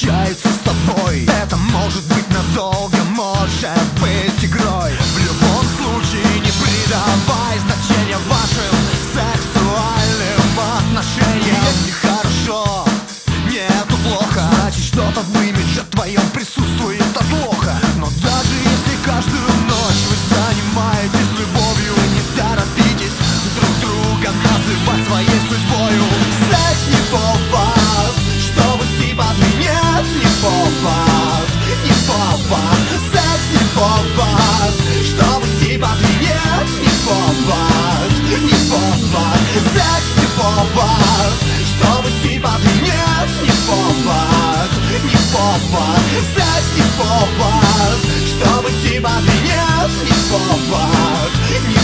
встречаются с тобой. Это может быть надолго, может быть игрой. В любом случае не придавай значения вашим сексуальным отношениям. Если хорошо, нету плохо, значит что-то в имидже твоем присутствует от плохо. Но даже если каждую ночь вы занимаетесь любовью, не торопитесь друг друга называть своей судьбою. Секс не повод, чтобы типа нет, не повод, не повод. Секс не повод, чтобы типа нет, не повод, не повод. Секс не повод, чтобы типа нет, не повод, не повод. Секс не повод, чтобы типа нет, не повод, не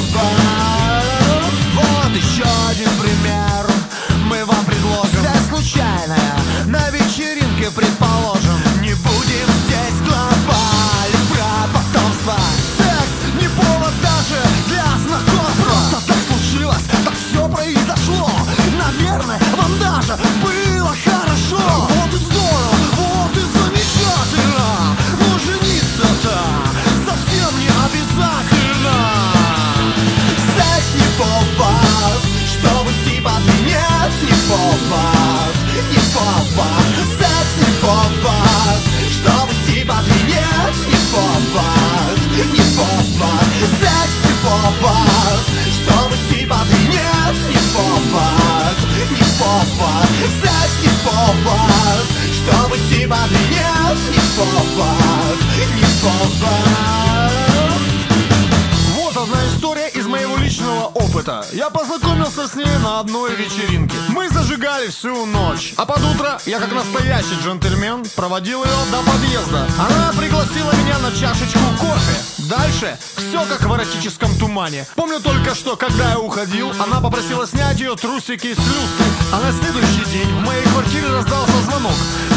повод. Вот еще один пример мы вам предложим. Связь случайная, на вечеринке, предположим. Не будем здесь глобалить про потомство. Секс не повод даже для знакомства. Просто так случилось, так все произошло. Наверное, вам даже было хорошо. Вот и здорово, вот и замечательно. Но жениться-то совсем не обязательно. Секс не повод, чтобы типа нет, не повод, не повод. Секс не повод, чтобы типа нет, не повод, не повод. Секс не повод, чтобы типа нет, не повод, не повод. Секс не повод, чтобы типа нет, не повод, не повод. Вот одна история из моего личного опыта. Я познакомился с ней на одной вечеринке. Мы зажигали всю ночь, а под утро я, как настоящий джентльмен, проводил ее до подъезда. Она пригласила меня на чашечку кофе. Дальше все как в эротическом тумане. Помню только, что когда я уходил, она попросила снять ее трусики с люстры. А на следующий день в моей квартире раздался звонок.